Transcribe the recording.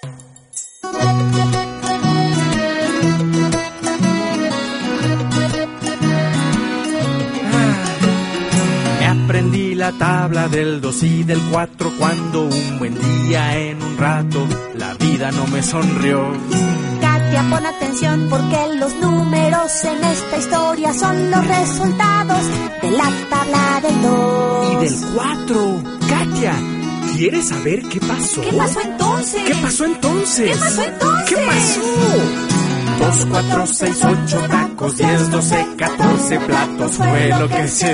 Aprendí la tabla del 2 y del 4 cuando un buen día en un rato la vida no me sonrió. Katia, pon atención porque los números en esta historia son los resultados de la tabla del 2 y del 4. Katia, ¿quieres saber qué pasó? ¿Qué pasó entonces? ¿Qué pasó entonces? ¿Qué pasó entonces? ¿Qué pasó? 2, 4, 6, 8 tacos, 10, 12, 14 platos fue lo que se